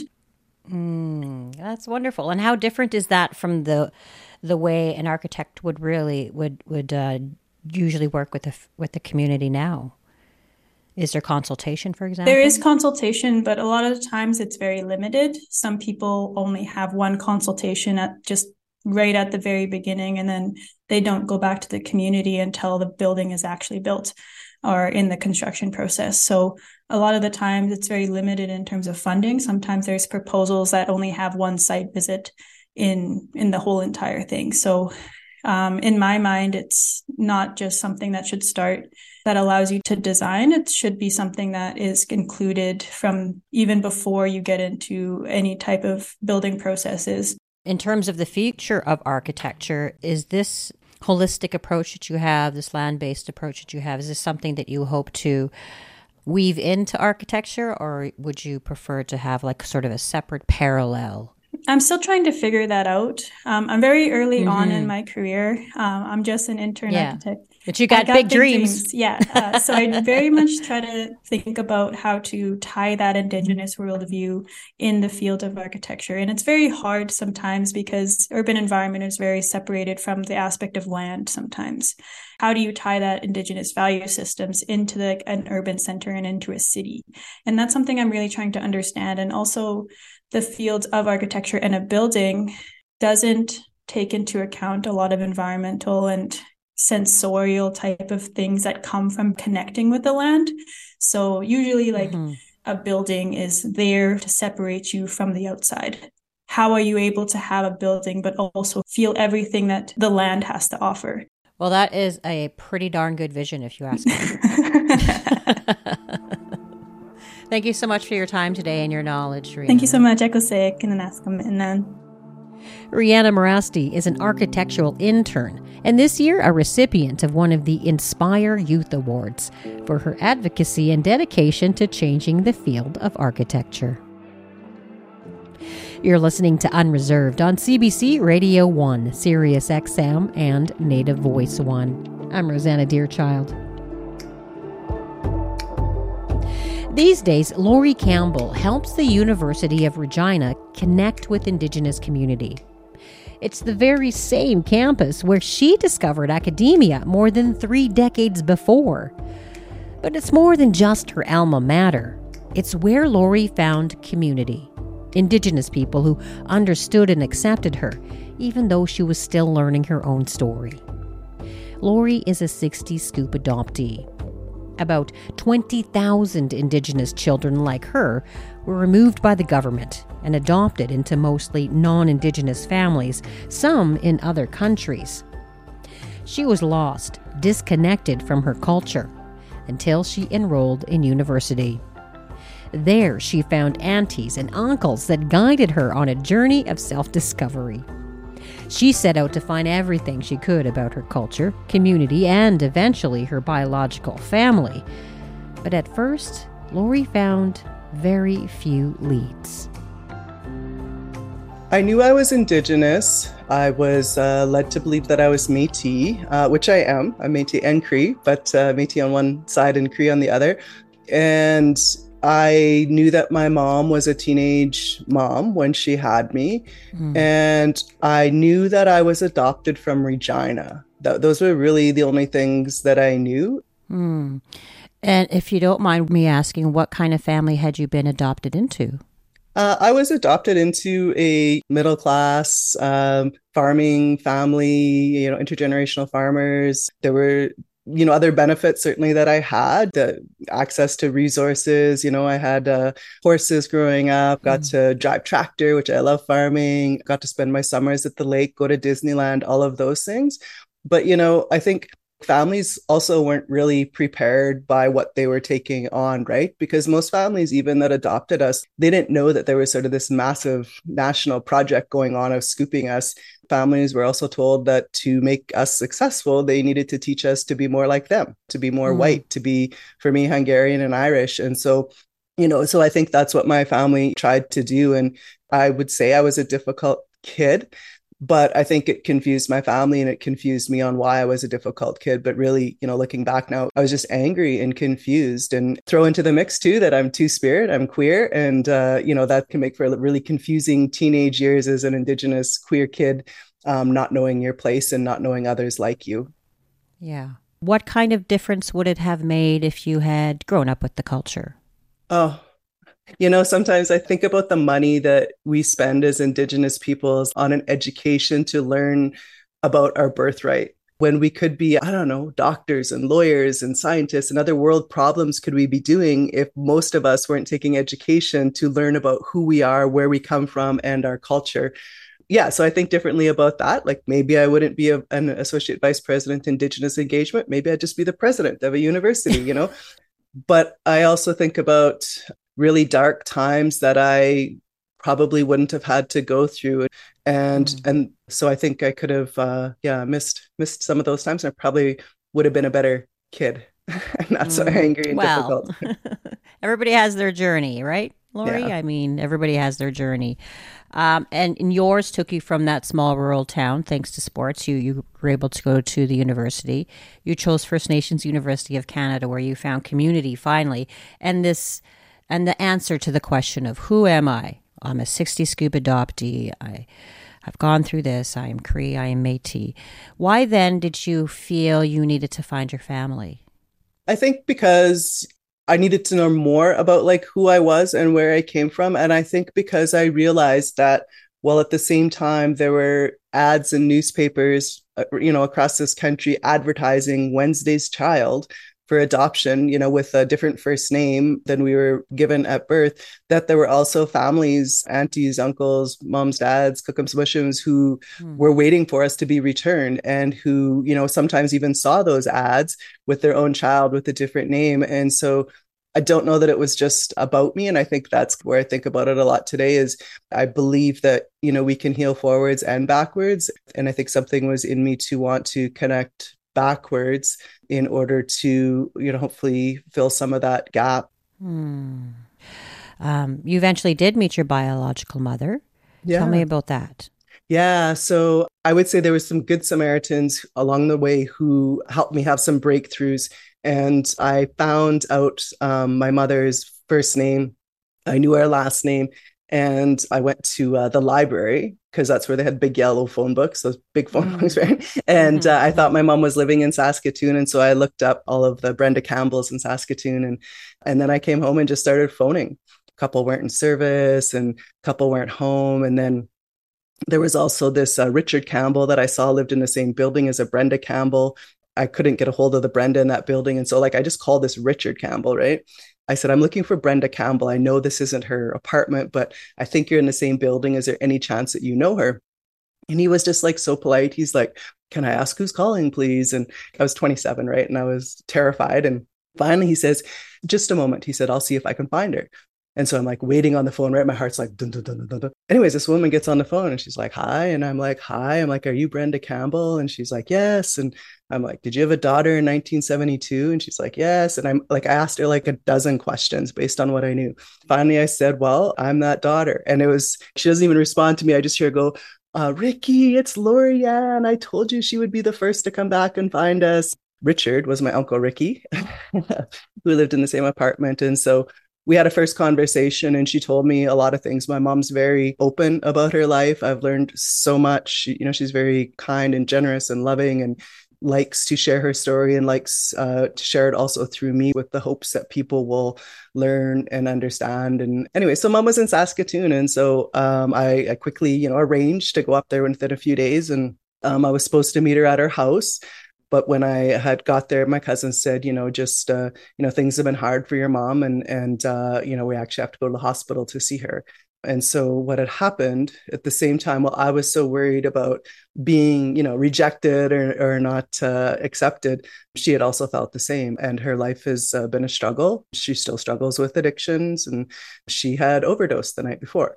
Speaker 1: Mm, that's wonderful. And how different is that from the the way an architect would really would would uh, usually work with the with the community now? Is there consultation, for example?
Speaker 5: There is consultation, but a lot of the times it's very limited. Some people only have one consultation at just right at the very beginning, and then they don't go back to the community until the building is actually built or in the construction process. So a lot of the times it's very limited in terms of funding. Sometimes there's proposals that only have one site visit in, in the whole entire thing. So Um, in my mind, it's not just something that should start that allows you to design. It should be something that is included from even before you get into any type of building processes.
Speaker 1: In terms of the future of architecture, is this holistic approach that you have, this land-based approach that you have, is this something that you hope to weave into architecture, or would you prefer to have like sort of a separate parallel?
Speaker 5: I'm still trying to figure that out. Um, I'm very early mm-hmm. on in my career. Um, I'm just an intern
Speaker 1: yeah.
Speaker 5: architect.
Speaker 1: But you got, got big, big dreams. dreams.
Speaker 5: Yeah. Uh, so I very much try to think about how to tie that Indigenous worldview in the field of architecture. And it's very hard sometimes because urban environment is very separated from the aspect of land sometimes. How do you tie that Indigenous value systems into the, an urban center and into a city? And that's something I'm really trying to understand. And also the field of architecture and a building doesn't take into account a lot of environmental and sensorial type of things that come from connecting with the land. So usually like mm-hmm. a building is there to separate you from the outside. How are you able to have a building but also feel everything that the land has to offer?
Speaker 1: Well, that is a pretty darn good vision, if you ask me. Thank you so much for your time today and your knowledge, Rihanna.
Speaker 5: Thank you so much.
Speaker 1: Rihanna Morasti is an architectural intern and this year a recipient of one of the Inspire Youth Awards for her advocacy and dedication to changing the field of architecture. You're listening to Unreserved on C B C Radio one, Sirius X M, and Native Voice one. I'm Rosanna Deerchild. These days, Laurie Campbell helps the University of Regina connect with Indigenous community. It's the very same campus where she discovered academia more than three decades before. But it's more than just her alma mater. It's where Laurie found community. Indigenous people who understood and accepted her, even though she was still learning her own story. Laurie is a sixties Scoop adoptee. About twenty thousand Indigenous children like her were removed by the government and adopted into mostly non-Indigenous families, some in other countries. She was lost, disconnected from her culture, until she enrolled in university. There, she found aunties and uncles that guided her on a journey of self-discovery. She set out to find everything she could about her culture, community, and eventually her biological family. But at first, Lori found very few leads.
Speaker 6: I knew I was Indigenous. I was uh, led to believe that I was Métis, uh, which I am. I'm Métis and Cree, but uh, Métis on one side and Cree on the other. And I knew that my mom was a teenage mom when she had me. Mm. And I knew that I was adopted from Regina. Th- those were really the only things that I knew.
Speaker 1: Mm. And if you don't mind me asking, what kind of family had you been adopted into?
Speaker 6: Uh, I was adopted into a middle-class um, farming family, you know, intergenerational farmers. There were, you know, other benefits certainly that I had, the access to resources. You know, I had uh, horses growing up, got mm. to drive tractor, which I love farming, got to spend my summers at the lake, go to Disneyland, all of those things. But, you know, I think families also weren't really prepared by what they were taking on, right? Because most families, even that adopted us, they didn't know that there was sort of this massive national project going on of scooping us. Families were also told that to make us successful, they needed to teach us to be more like them, to be more mm. white, to be, for me, Hungarian and Irish. And so, you know, so I think that's what my family tried to do. And I would say I was a difficult kid. But I think it confused my family and it confused me on why I was a difficult kid. But really, you know, looking back now, I was just angry and confused. And throw into the mix, too, that I'm two-spirit, I'm queer. And, uh, you know, that can make for really confusing teenage years as an Indigenous queer kid, um, not knowing your place and not knowing others like you.
Speaker 1: Yeah. What kind of difference would it have made if you had grown up with the culture?
Speaker 6: Oh, you know, sometimes I think about the money that we spend as Indigenous peoples on an education to learn about our birthright, when we could be, I don't know, doctors and lawyers and scientists and other world problems could we be doing if most of us weren't taking education to learn about who we are, where we come from, and our culture. Yeah, so I think differently about that. Like maybe I wouldn't be a, an associate vice president Indigenous engagement. Maybe I'd just be the president of a university, you know. But I also think about really dark times that I probably wouldn't have had to go through. And mm. and so I think I could have, uh, yeah, missed missed some of those times. And I probably would have been a better kid and not mm. so angry and
Speaker 1: well,
Speaker 6: difficult.
Speaker 1: Everybody has their journey, right, Lori? Yeah. I mean, everybody has their journey. Um, and, and yours took you from that small rural town, thanks to sports. You, you were able to go to the university. You chose First Nations University of Canada, where you found community finally. And this... And the answer to the question of who am I? I'm a sixty scoop adoptee. I have gone through this. I am Cree. I am Métis. Why then did you feel you needed to find your family?
Speaker 6: I think because I needed to know more about like who I was and where I came from. And I think because I realized that, well, at the same time, there were ads in newspapers, you know, across this country advertising Wednesday's Child for adoption, you know, with a different first name than we were given at birth, that there were also families, aunties, uncles, moms, dads, cookums, mushums, who mm. were waiting for us to be returned and who, you know, sometimes even saw those ads with their own child with a different name. And so I don't know that it was just about me. And I think that's where I think about it a lot today is I believe that, you know, we can heal forwards and backwards. And I think something was in me to want to connect backwards in order to, you know, hopefully fill some of that gap.
Speaker 1: Hmm. Um, you eventually did meet your biological mother.
Speaker 6: Yeah.
Speaker 1: Tell me about that.
Speaker 6: Yeah. So I would say there were some good Samaritans along the way who helped me have some breakthroughs. And I found out um, my mother's first name. I knew her last name. And I went to uh, the library because that's where they had big yellow phone books, those big phone mm. books, right? And mm-hmm. uh, I thought my mom was living in Saskatoon. And so I looked up all of the Brenda Campbells in Saskatoon. And, and then I came home and just started phoning. A couple weren't in service and a couple weren't home. And then there was also this uh, Richard Campbell that I saw lived in the same building as a Brenda Campbell. I couldn't get a hold of the Brenda in that building. And so like I just called this Richard Campbell, right? I said, I'm looking for Brenda Campbell. I know this isn't her apartment, but I think you're in the same building. Is there any chance that you know her? And he was just like so polite. He's like, can I ask who's calling, please? And I was twenty-seven, right? And I was terrified. And finally he says, just a moment. He said, I'll see if I can find her. And so I'm like waiting on the phone, right? My heart's like, dun, dun, dun, dun, dun, dun. Anyways, this woman gets on the phone and she's like, hi. And I'm like, hi. I'm like, are you Brenda Campbell? And she's like, yes. And I'm like, did you have a daughter in nineteen seventy-two? And she's like, yes. And I'm like, I asked her like a dozen questions based on what I knew. Finally, I said, well, I'm that daughter. And it was, she doesn't even respond to me. I just hear her go, uh, Ricky, it's Lorianne. I told you she would be the first to come back and find us. Richard was my uncle Ricky, who lived in the same apartment. And so we had a first conversation and she told me a lot of things. My mom's very open about her life. I've learned so much. She, you know, she's very kind and generous and loving and likes to share her story and likes uh, to share it also through me with the hopes that people will learn and understand. And anyway, so mom was in Saskatoon. And so um, I, I quickly, you know, arranged to go up there within a few days. And um, I was supposed to meet her at her house. But when I had got there, my cousin said, you know, just, uh, you know, things have been hard for your mom. And, and uh, you know, we actually have to go to the hospital to see her. And so what had happened at the same time, while I was so worried about being, you know, rejected or, or not uh, accepted, she had also felt the same. And her life has uh, been a struggle. She still struggles with addictions. And she had overdosed the night before.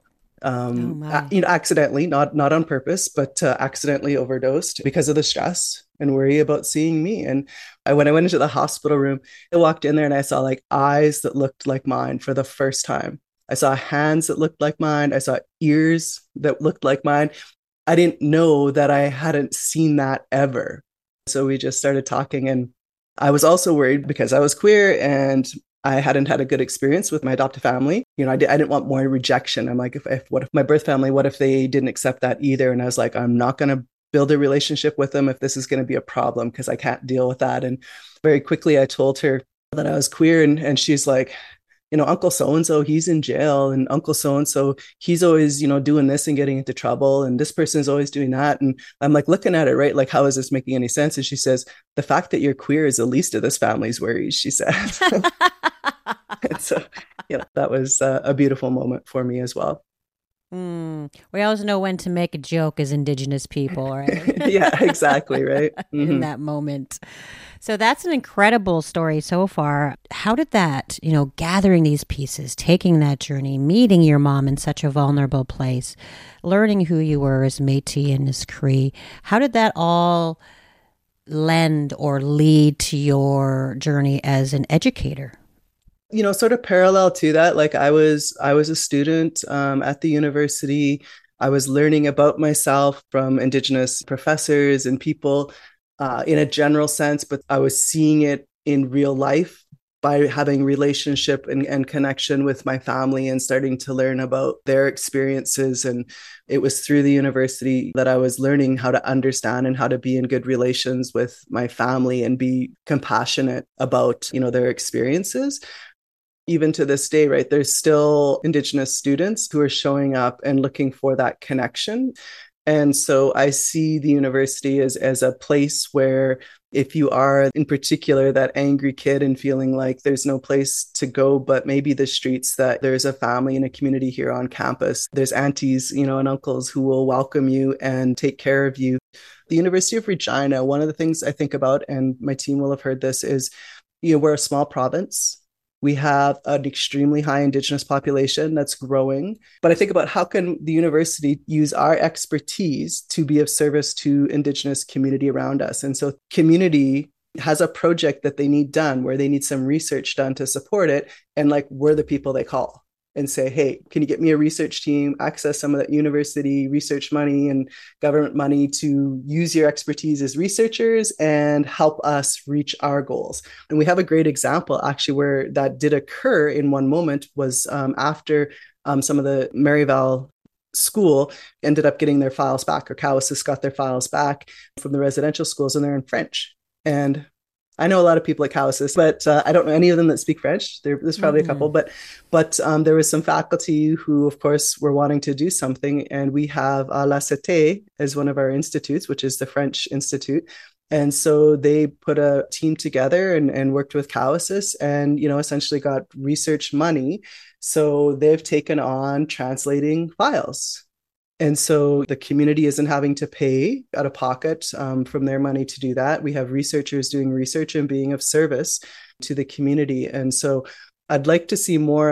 Speaker 6: Um, oh you know, accidentally, not not on purpose, but uh, accidentally overdosed because of the stress and worry about seeing me. And I, when I went into the hospital room, I walked in there and I saw like eyes that looked like mine for the first time. I saw hands that looked like mine. I saw ears that looked like mine. I didn't know that I hadn't seen that ever. So we just started talking, and I was also worried because I was queer and I hadn't had a good experience with my adoptive family. You know, I, did, I didn't want more rejection. I'm like, if, if what if my birth family, what if they didn't accept that either? And I was like, I'm not going to build a relationship with them if this is going to be a problem, because I can't deal with that. And very quickly, I told her that I was queer, and, and she's like, you know, Uncle so-and-so, he's in jail, and Uncle so-and-so, he's always, you know, doing this and getting into trouble, and this person is always doing that. And I'm like looking at it, right? Like, how is this making any sense? And she says, the fact that you're queer is the least of this family's worries, she said. And so, you know, that was uh, a beautiful moment for me as well.
Speaker 1: Mm. We always know when to make a joke as Indigenous people, right?
Speaker 6: Yeah, exactly, right? Mm-hmm.
Speaker 1: In that moment. So that's an incredible story so far. How did that, you know, gathering these pieces, taking that journey, meeting your mom in such a vulnerable place, learning who you were as Métis and as Cree, how did that all lend or lead to your journey as an educator?
Speaker 6: You know, sort of parallel to that, like I was, I was a student um, at the university. I was learning about myself from Indigenous professors and people uh, in a general sense, but I was seeing it in real life by having relationship and, and connection with my family and starting to learn about their experiences. And it was through the university that I was learning how to understand and how to be in good relations with my family and be compassionate about, you know, their experiences. Even to this day, right, there's still Indigenous students who are showing up and looking for that connection. And so I see the university as, as a place where if you are in particular that angry kid and feeling like there's no place to go, but maybe the streets, that there's a family and a community here on campus. There's aunties, you know, and uncles who will welcome you and take care of you. The University of Regina, one of the things I think about, and my team will have heard this, is, you know, we're a small province. We have an extremely high Indigenous population that's growing. But I think about how can the university use our expertise to be of service to Indigenous community around us. And so community has a project that they need done where they need some research done to support it. And like, we're the people they call and say, hey, can you get me a research team, access some of that university research money and government money to use your expertise as researchers and help us reach our goals. And we have a great example actually where that did occur in one moment was um, after um, some of the Maryvale school ended up getting their files back, or Cowessess got their files back from the residential schools, and they're in French. And I know a lot of people at Cowessess, but uh, I don't know any of them that speak French. There, there's probably mm-hmm. a couple, but but um, there was some faculty who, of course, were wanting to do something. And we have uh, La Cité as one of our institutes, which is the French Institute. And so they put a team together and, and worked with Cowessess and, you know, essentially got research money. So they've taken on translating files. And so the community isn't having to pay out of pocket um, from their money to do that. We have researchers doing research and being of service to the community. And so I'd like to see more of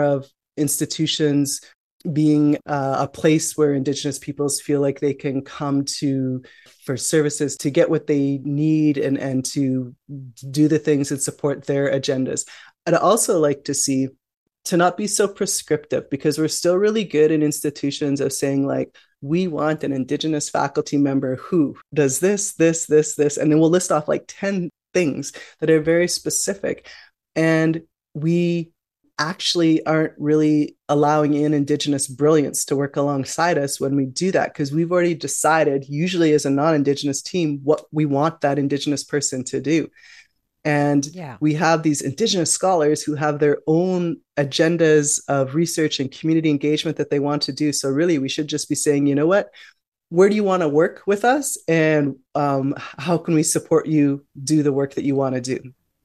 Speaker 6: institutions being uh, a place where Indigenous peoples feel like they can come to for services to get what they need and, and to do the things that support their agendas. I'd also like to see to not be so prescriptive, because we're still really good in institutions of saying like, we want an Indigenous faculty member who does this, this, this, this, and then we'll list off like ten things that are very specific. And we actually aren't really allowing in Indigenous brilliance to work alongside us when we do that, because we've already decided, usually as a non-Indigenous team, what we want that Indigenous person to do. And yeah. we have these Indigenous scholars who have their own agendas of research and community engagement that they want to do. So really, we should just be saying, you know what, where do you want to work with us? And um, how can we support you do the work that you want to do?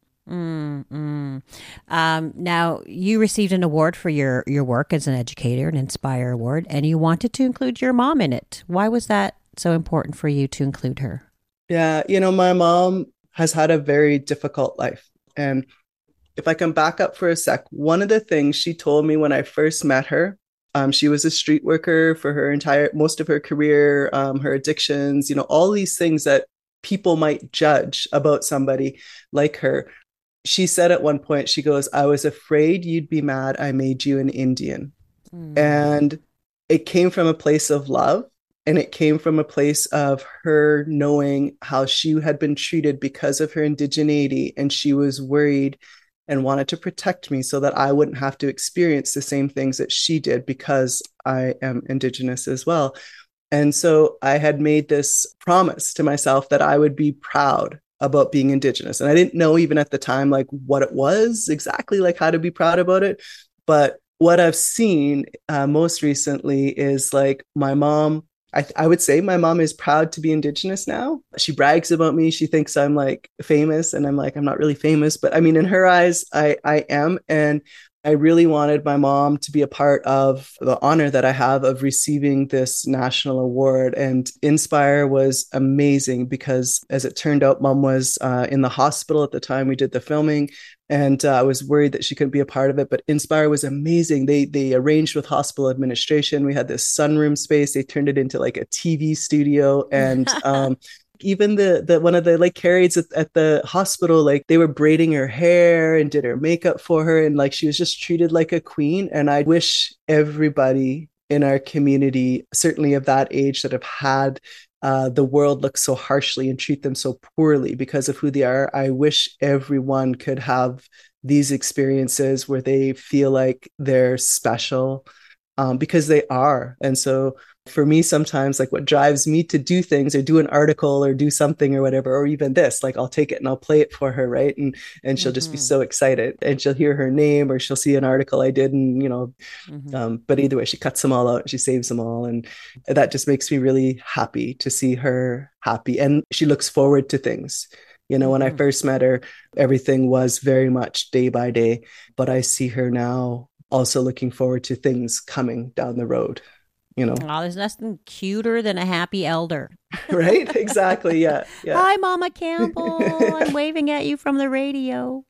Speaker 1: Mm-hmm. Um, now, you received an award for your, your work as an educator, an Inspire Award, and you wanted to include your mom in it. Why was that so important for you to include her?
Speaker 6: Yeah, you know, my mom has had a very difficult life. And if I can back up for a sec, one of the things she told me when I first met her, um, she was a street worker for her entire, most of her career, um, her addictions, you know, all these things that people might judge about somebody like her. She said at one point, she goes, I was afraid you'd be mad I made you an Indian. Mm. And it came from a place of love. And it came from a place of her knowing how she had been treated because of her indigeneity. And she was worried and wanted to protect me so that I wouldn't have to experience the same things that she did because I am Indigenous as well. And so I had made this promise to myself that I would be proud about being Indigenous. And I didn't know even at the time, like what it was exactly, like how to be proud about it. But what I've seen uh, most recently is like my mom, I, I would say my mom is proud to be Indigenous now. She brags about me. She thinks I'm like famous, and I'm like, I'm not really famous, but I mean, in her eyes, I, I am. And I really wanted my mom to be a part of the honor that I have of receiving this national award. And Inspire was amazing because, as it turned out, Mom was uh, in the hospital at the time we did the filming. And uh, I was worried that she couldn't be a part of it. But Inspire was amazing. They they arranged with hospital administration. We had this sunroom space. They turned it into like a T V studio. And um even the the one of the like carries at, at the hospital, like they were braiding her hair and did her makeup for her, and like she was just treated like a queen. And I wish everybody in our community, certainly of that age, that have had uh, the world look so harshly and treat them so poorly because of who they are. I wish everyone could have these experiences where they feel like they're special, um, because they are. And so for me, sometimes like what drives me to do things or do an article or do something or whatever, or even this, like I'll take it and I'll play it for her. Right. And, and she'll mm-hmm. just be so excited, and she'll hear her name, or she'll see an article I did, and, you know, mm-hmm. um, but either way, she cuts them all out and she saves them all. And that just makes me really happy to see her happy. And she looks forward to things. You know, mm-hmm. when I first met her, everything was very much day by day, but I see her now also looking forward to things coming down the road. You know,
Speaker 1: oh, there's nothing cuter than a happy elder.
Speaker 6: Right? Exactly. Yeah. yeah.
Speaker 1: Hi, Mama Campbell. I'm waving at you from the radio.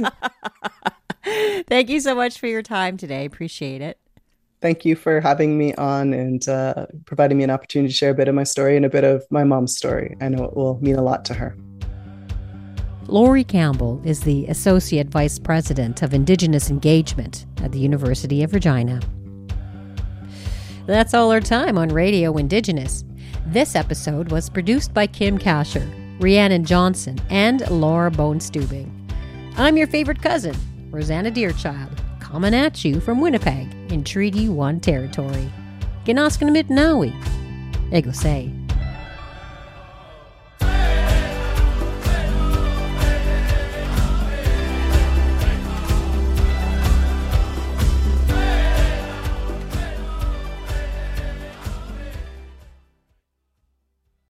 Speaker 1: Thank you so much for your time today. Appreciate it.
Speaker 6: Thank you for having me on and uh, providing me an opportunity to share a bit of my story and a bit of my mom's story. I know it will mean a lot to her.
Speaker 1: Lori Campbell is the Associate Vice President of Indigenous Engagement at the University of Regina. That's all our time on Radio Indigenous. This episode was produced by Kim Kasher, Rhiannon Johnson, and Laura Bone-Stubing. I'm your favorite cousin, Rosanna Deerchild, coming at you from Winnipeg in Treaty One territory. Ginaskanamit Nawi. Ego say.